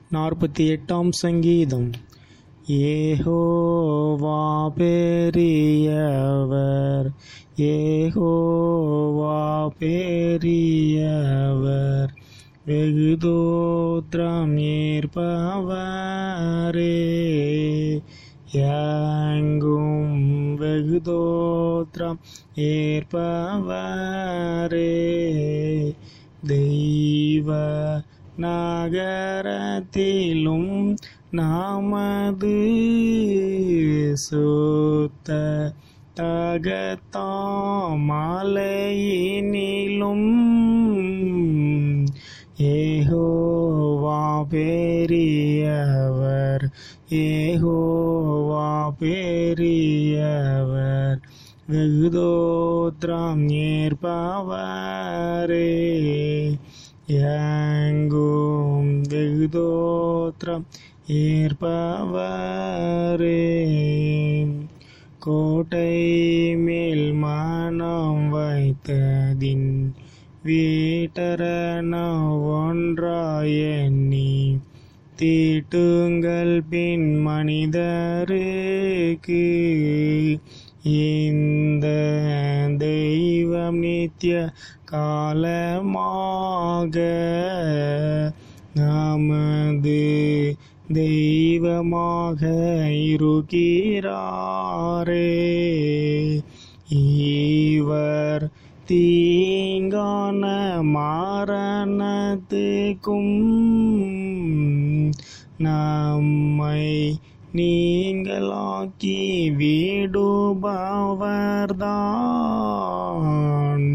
48ஆம் சங்கீதம். யெகோவா பெரியவர், யெகோவா பெரியவர், வெகு தோத்திரம் ஏற்பவரே, எங்கும் வெகு தோத்திரம் ஏற்பவரே, தெய்வ நகரத்திலும் நமது சுத்த தகத்தாமலையினிலும் யெகோவா பெரியவர், யெகோவா பெரியவர், வெகு தோத்திரம் ஏற்பவரே, எங்கும் வெகு தோத்திரம் ஏற்பவரே. கோட்டை மேல் மனம் வைத்ததின் வீட்டரண ஒன்றாய் எண்ணி தீட்டுங்கள் பின் மனிதருக்கு, இந்த தெய்வம் நித்திய காலமாக நமது தெய்வமாக இருக்கிறாரே. இவர் தீங்கான மரணத்துக்கும் நம்மை நீங்களாக்கி விடுபவர்தான்.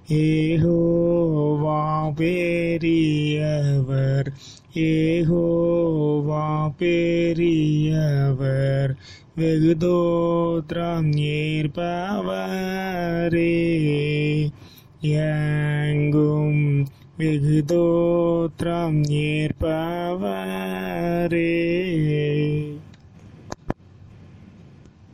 யெகோவா பெரியவர், யெகோவா பெரியவர், வெகு தோத்திரம் ஏற்பவரே, எங்கும் வெகு தோத்திரம் ஏற்பவரே.